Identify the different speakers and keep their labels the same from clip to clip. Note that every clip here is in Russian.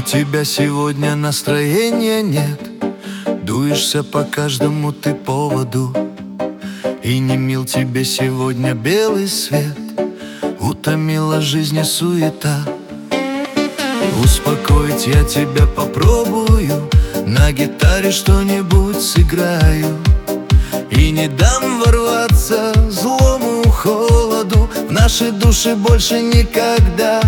Speaker 1: тебя сегодня настроения нет. Дуешься по каждому ты поводу, и не мил тебе сегодня белый свет. Утомила жизнь и суета. Успокоить я тебя попробую, на гитаре что-нибудь сыграю. И не дам ворваться злому холоду в наши души больше никогда.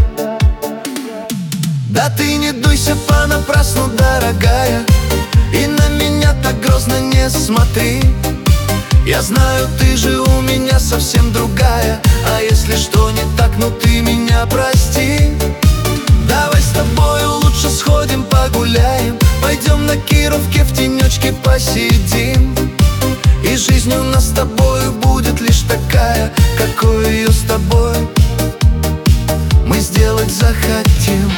Speaker 1: Да ты не дуйся понапрасну, дорогая, и на меня так грозно не смотри. Я знаю, ты же у меня совсем другая, а если что не так, ну ты меня прости. Давай с тобою лучше сходим погуляем, пойдем на Кировке в тенечке посидим. И жизнь у нас с тобою будет лишь такая, какой ее с тобой мы сделать захотим.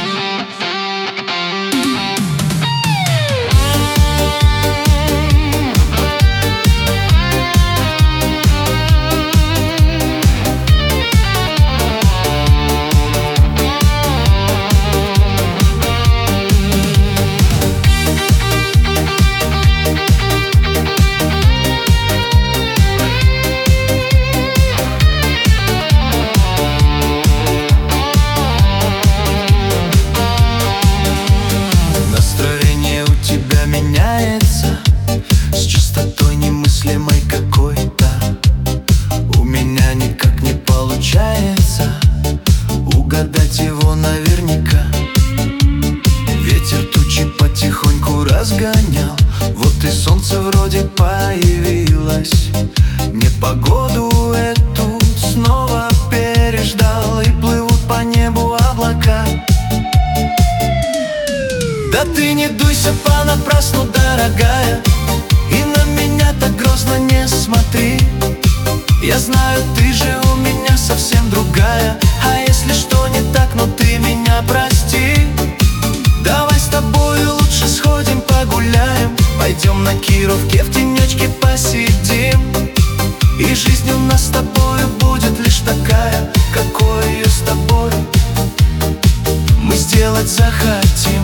Speaker 1: С частотой немыслимой какой-то. У меня никак не получается угадать его наверняка. Ветер тучи потихоньку разгонял, вот и солнце вроде появилось. Непогоду эту снова переждал, и плывут по небу облака. Да ты не дуйся понапрасну, дорогая, и на меня так грозно не смотри. Я знаю, ты же у меня совсем другая, а если что не так, ну ты меня прости. Давай с тобою лучше сходим погуляем, пойдем на Кировке в тенечке посидим. И жизнь у нас с тобою будет лишь такая, какой ее с тобой мы сделать захотим.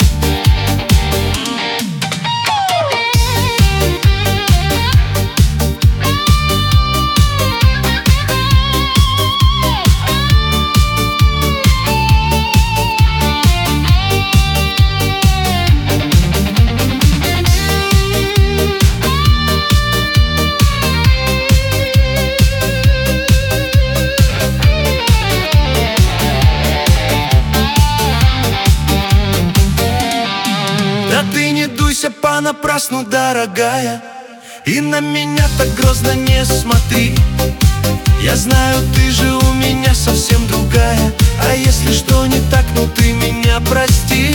Speaker 1: Да ты не дуйся понапрасну, дорогая, и на меня так грозно не смотри. Я знаю, ты же у меня совсем другая, а если что не так, ну ты меня прости.